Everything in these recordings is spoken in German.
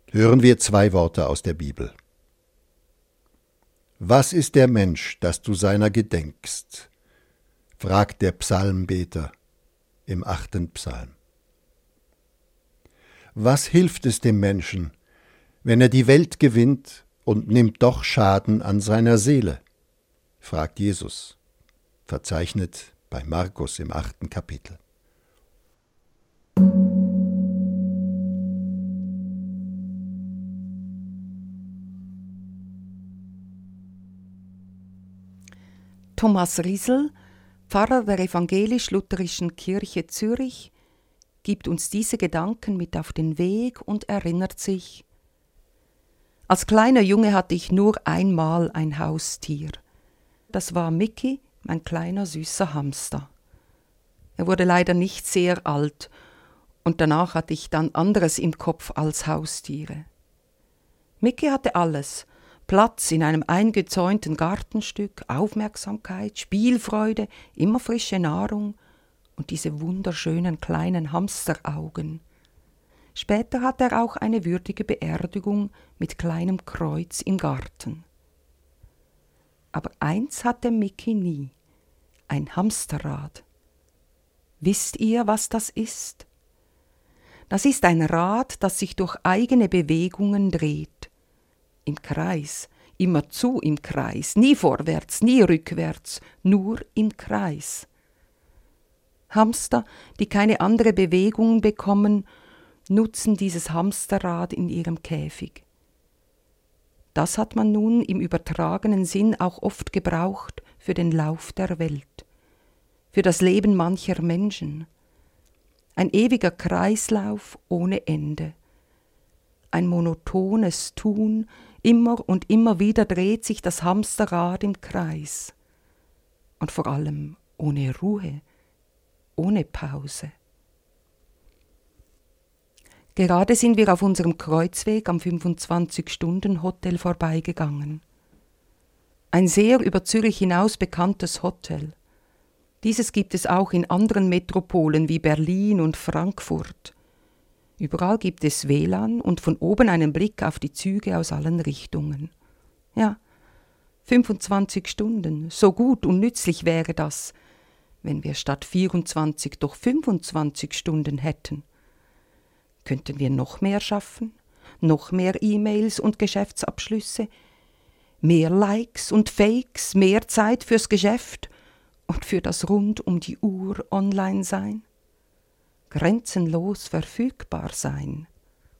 Hören wir 2 Worte aus der Bibel. Was ist der Mensch, dass du seiner gedenkst? Fragt der Psalmbeter im 8. Psalm. Was hilft es dem Menschen, wenn er die Welt gewinnt und nimmt doch Schaden an seiner Seele? Fragt Jesus, verzeichnet bei Markus im 8. Kapitel. Thomas Risel, Pfarrer der Evangelisch-Lutherischen Kirche Zürich, gibt uns diese Gedanken mit auf den Weg und erinnert sich: Als kleiner Junge hatte ich nur einmal ein Haustier. Das war Mickey, mein kleiner süßer Hamster. Er wurde leider nicht sehr alt und danach hatte ich dann anderes im Kopf als Haustiere. Mickey hatte alles: Platz in einem eingezäunten Gartenstück, Aufmerksamkeit, Spielfreude, immer frische Nahrung und diese wunderschönen kleinen Hamsteraugen. Später hat er auch eine würdige Beerdigung mit kleinem Kreuz im Garten. Aber eins hatte Mickey nie: ein Hamsterrad. Wisst ihr, was das ist? Das ist ein Rad, das sich durch eigene Bewegungen dreht. Im Kreis, immerzu im Kreis, nie vorwärts, nie rückwärts, nur im Kreis. Hamster, die keine andere Bewegung bekommen, nutzen dieses Hamsterrad in ihrem Käfig. Das hat man nun im übertragenen Sinn auch oft gebraucht für den Lauf der Welt, für das Leben mancher Menschen. Ein ewiger Kreislauf ohne Ende. Ein monotones Tun, immer und immer wieder dreht sich das Hamsterrad im Kreis. Und vor allem ohne Ruhe, ohne Pause. Gerade sind wir auf unserem Kreuzweg am 25-Stunden-Hotel vorbeigegangen. Ein sehr über Zürich hinaus bekanntes Hotel. Dieses gibt es auch in anderen Metropolen wie Berlin und Frankfurt. Überall gibt es WLAN und von oben einen Blick auf die Züge aus allen Richtungen. Ja, 25 Stunden, so gut und nützlich wäre das, wenn wir statt 24 doch 25 Stunden hätten. Könnten wir noch mehr schaffen? Noch mehr E-Mails und Geschäftsabschlüsse? Mehr Likes und Fakes, mehr Zeit fürs Geschäft und für das rund um die Uhr Online-Sein? Grenzenlos verfügbar sein.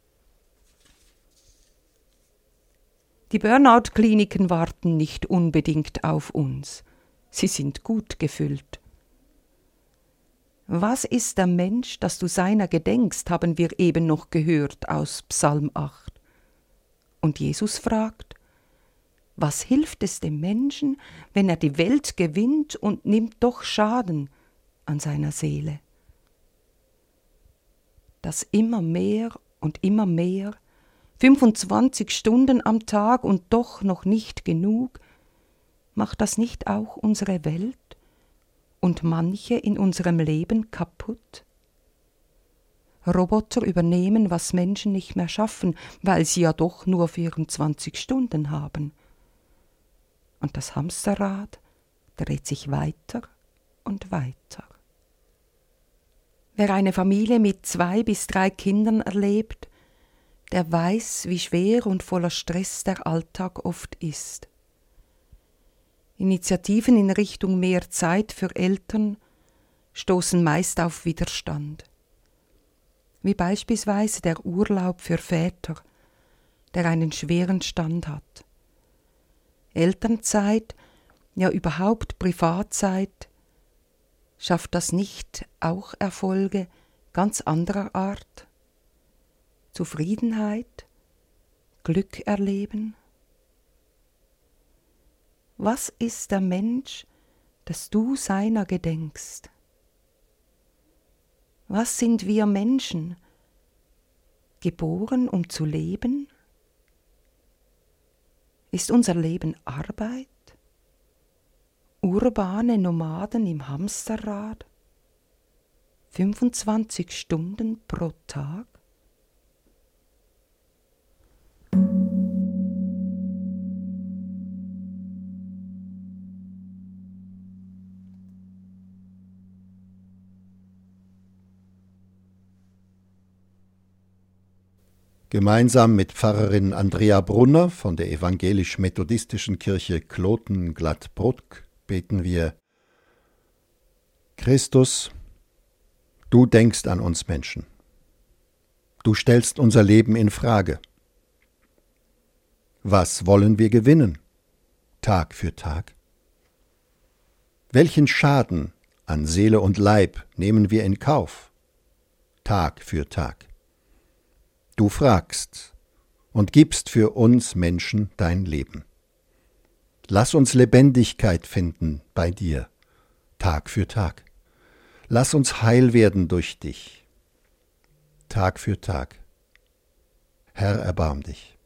Die Burnout-Kliniken warten nicht unbedingt auf uns. Sie sind gut gefüllt. Was ist der Mensch, dass du seiner gedenkst, haben wir eben noch gehört aus Psalm 8. Und Jesus fragt: Was hilft es dem Menschen, wenn er die Welt gewinnt und nimmt doch Schaden an seiner Seele? Das immer mehr und immer mehr, 25 Stunden am Tag und doch noch nicht genug, macht das nicht auch unsere Welt und manche in unserem Leben kaputt? Roboter übernehmen, was Menschen nicht mehr schaffen, weil sie ja doch nur 24 Stunden haben. Und das Hamsterrad dreht sich weiter und weiter. Wer eine Familie mit 2 bis 3 Kindern erlebt, der weiß, wie schwer und voller Stress der Alltag oft ist. Initiativen in Richtung mehr Zeit für Eltern stoßen meist auf Widerstand. Wie beispielsweise der Urlaub für Väter, der einen schweren Stand hat. Elternzeit, ja überhaupt Privatzeit, schafft das nicht auch Erfolge ganz anderer Art? Zufriedenheit, Glück erleben? Was ist der Mensch, dass du seiner gedenkst? Was sind wir Menschen? Geboren, um zu leben? Ist unser Leben Arbeit? Urbane Nomaden im Hamsterrad? 25 Stunden pro Tag? Gemeinsam mit Pfarrerin Andrea Brunner von der evangelisch-methodistischen Kirche Kloten-Glattbrugg beten wir: Christus, du denkst an uns Menschen. Du stellst unser Leben in Frage. Was wollen wir gewinnen, Tag für Tag? Welchen Schaden an Seele und Leib nehmen wir in Kauf, Tag für Tag? Du fragst und gibst für uns Menschen dein Leben. Lass uns Lebendigkeit finden bei dir, Tag für Tag. Lass uns heil werden durch dich, Tag für Tag. Herr, erbarm dich.